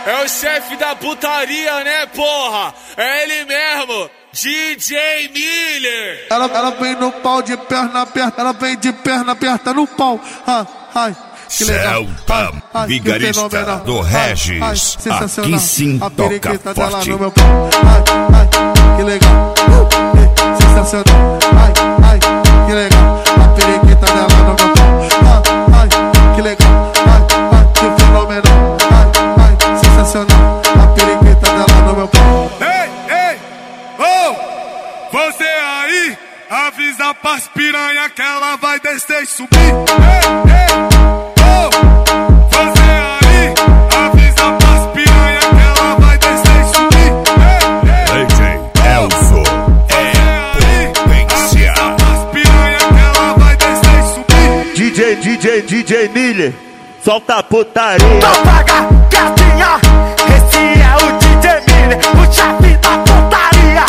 É o chefe da putaria, né, porra? É ele mesmo, DJ Miller. Ela vem no pau de perna aberta, ela vem de perna aberta no pau. Ai, que legal. Celta, vigarista do Regis, aqui sim a toca periquita forte. dela no meu pau. Ai, que legal. Sensacional. Ai, que legal. A periquita dela no meu pau. Ai, que legal. Ai, que fenomenal. Ai, sensacional. A periquita dela no meu pau. Ei, oh, você aí, avisa pras piranha que ela vai descer e subir. Ei, oh, você aí, avisa pras piranha que ela vai descer e subir. DJ Elzo é potência. Avisa pras piranha que ela vai descer e subir. DJ Miller, solta a putaria. Então paga, gatinha, esse é o DJ Miller, o chefe da putaria.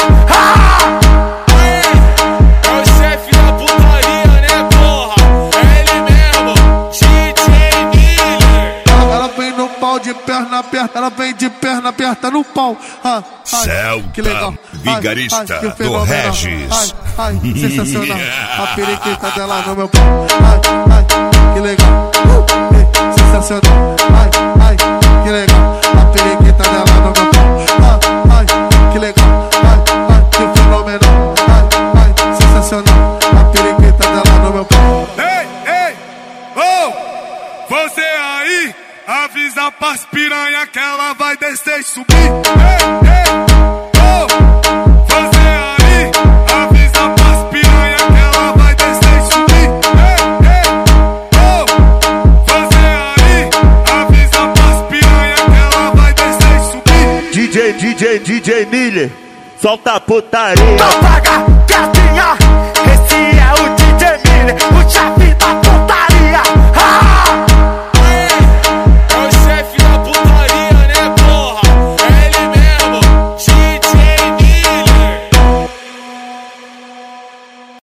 É o chefe da putaria, né, porra? É ele mesmo, DJ Miller. Ela vem no pau de perna aberta, ela vem de perna aberta no pau. Que legal. Celta, vigarista que do fenomenal. Regis. Sensacional. A periquita dela no meu pau. Que legal. Sensacional. Que legal. A periquita dela no meu pau. Que legal. Que fenomenal. Sensacional. A periquita dela no meu pau. Ei, oh, você aí, avisa pras piranha que ela vai descer e subir. Ei, oh, você aí, avisa pras piranha que ela vai descer e subir. Ei, oh, você aí, avisa pras piranha que ela vai descer e subir. DJ Miller, solta a putaria. Então paga, gatinha,